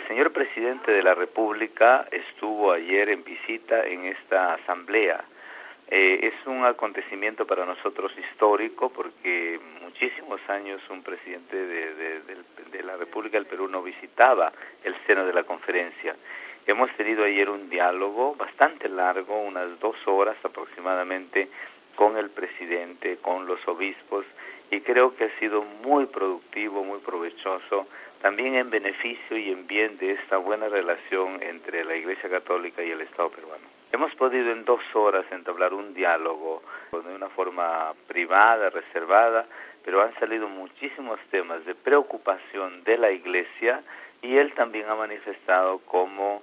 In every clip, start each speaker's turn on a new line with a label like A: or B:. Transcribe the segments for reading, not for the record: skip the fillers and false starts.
A: señor presidente de la República estuvo ayer en visita en esta asamblea. Es un acontecimiento para nosotros histórico porque muchísimos años un presidente de la República del Perú no visitaba el seno de la conferencia. Hemos tenido ayer un diálogo bastante largo, unas 2 horas aproximadamente, con el presidente, con los obispos, y creo que ha sido muy productivo, muy provechoso, también en beneficio y en bien de esta buena relación entre la Iglesia Católica y el Estado peruano. Hemos podido en 2 horas entablar un diálogo de una forma privada, reservada, pero han salido muchísimos temas de preocupación de la Iglesia, y él también ha manifestado cómo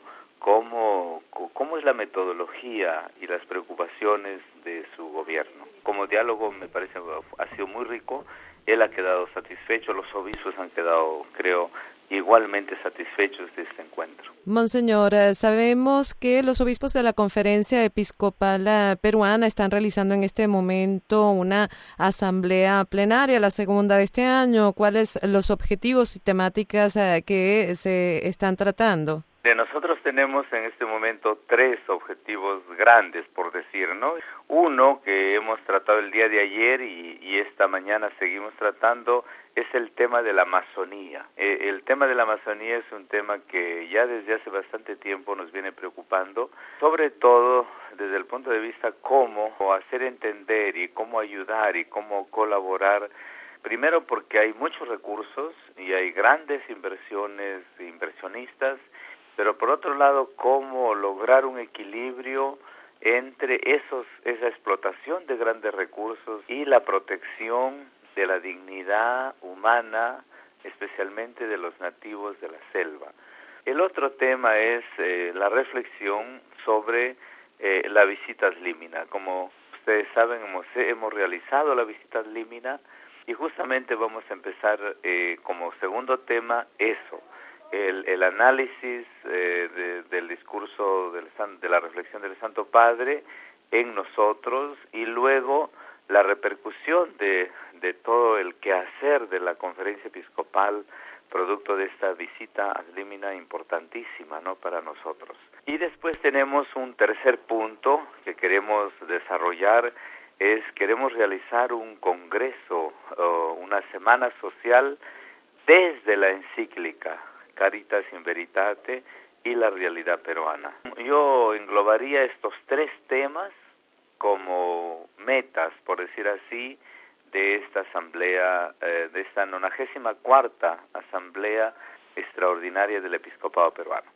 A: es la metodología y las preocupaciones de su gobierno. Como diálogo me parece ha sido muy rico, él ha quedado satisfecho, los obispos han quedado, creo, igualmente satisfechos de este encuentro.
B: Monseñor, sabemos que los obispos de la Conferencia Episcopal Peruana están realizando en este momento una asamblea plenaria, la segunda de este año. ¿Cuáles los objetivos y temáticas que se están tratando?
A: Nosotros tenemos en este momento 3 objetivos grandes, por decir, ¿no? Uno que hemos tratado el día de ayer y esta mañana seguimos tratando es el tema de la Amazonía. El tema de la Amazonía es un tema que ya desde hace bastante tiempo nos viene preocupando, sobre todo desde el punto de vista cómo hacer entender y cómo ayudar y cómo colaborar. Primero porque hay muchos recursos y hay grandes inversionistas, pero por otro lado, cómo lograr un equilibrio entre esa explotación de grandes recursos y la protección de la dignidad humana, especialmente de los nativos de la selva. El otro tema es la reflexión sobre la visita ad limina. Como ustedes saben, hemos realizado la visita ad limina y justamente vamos a empezar como segundo tema eso. El análisis del discurso de la reflexión del Santo Padre en nosotros, y luego la repercusión de todo el quehacer de la Conferencia Episcopal producto de esta visita ad limina importantísima, ¿no?, para nosotros. Y después tenemos un tercer punto que queremos desarrollar, queremos realizar un congreso, una semana social desde la encíclica Caritas in Veritate y la realidad peruana. Yo englobaría estos 3 temas como metas, por decir así, de esta asamblea, de esta 94ª asamblea extraordinaria del episcopado peruano.